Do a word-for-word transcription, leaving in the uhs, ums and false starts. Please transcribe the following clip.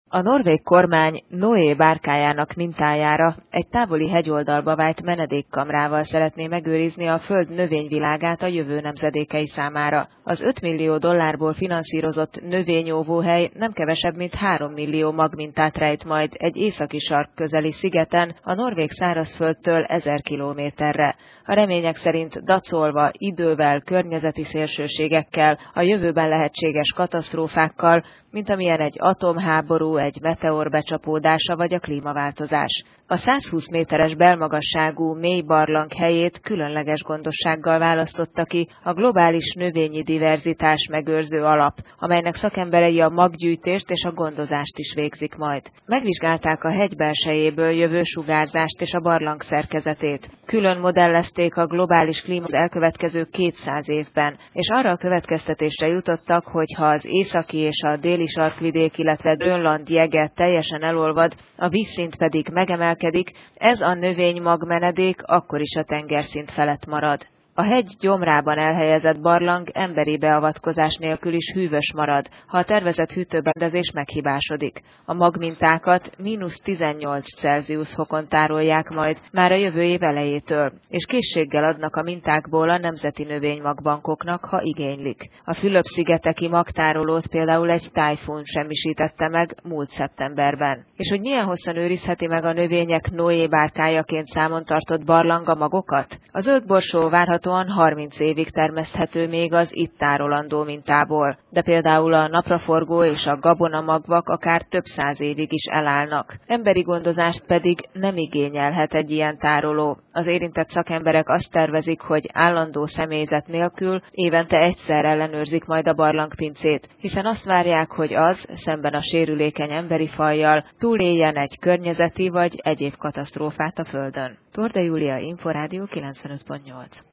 A norvég kormány Noé bárkájának mintájára egy távoli hegyoldalba vájt menedékkamrával szeretné megőrizni a föld növényvilágát a jövő nemzedékei számára. Az öt millió dollárból finanszírozott növényóvóhely nem kevesebb, mint három millió magmintát rejt majd egy északi sark közeli szigeten, a norvég szárazföldtől ezer kilométerre. A remények szerint dacolva, idővel, környezeti szélsőségekkel, a jövőben lehetséges katasztrófákkal, mint amilyen egy atomháború, egy meteor becsapódása vagy a klímaváltozás. A százhúsz méteres belmagasságú mély barlang helyét különleges gondossággal választotta ki a globális növényi diverzitás megőrző alap, amelynek szakemberei a maggyűjtést és a gondozást is végzik majd. Megvizsgálták a hegy belsejéből jövő sugárzást és a barlang szerkezetét. Külön modellezték a globális klímát az elkövetkező kétszáz évben, és arra a következtetésre jutottak, hogy ha az északi és a déli sarkvidék, illetve Grönland jege teljesen elolvad, a vízszint pedig megemelkedik, ez a növénymagmenedék akkor is a tengerszint felett marad. A hegy gyomrában elhelyezett barlang emberi beavatkozás nélkül is hűvös marad, ha a tervezett hűtőberendezés meghibásodik. A magmintákat mínusz tizennyolc Celsius fokon tárolják majd már a jövő év elejétől, és készséggel adnak a mintákból a nemzeti növénymagbankoknak, ha igénylik. A Fülöp-szigeteki magtárolót például egy tájfun semmisítette meg múlt szeptemberben. És hogy milyen hosszan őrizheti meg a növények Noé bárkájaként számon tartott barlang a magokat? A zöldborsó várható harminc évig termeszthető még az itt tárolandó mintából, de például a napraforgó és a gabonamagvak akár több száz évig is elállnak. Emberi gondozást pedig nem igényelhet egy ilyen tároló. Az érintett szakemberek azt tervezik, hogy állandó személyzet nélkül évente egyszer ellenőrzik majd a barlangpincét, hiszen azt várják, hogy az, szemben a sérülékeny emberi fajjal, túléljen egy környezeti vagy egyéb katasztrófát a Földön. Torde Júlia, Inforádió kilencvenöt pont nyolc.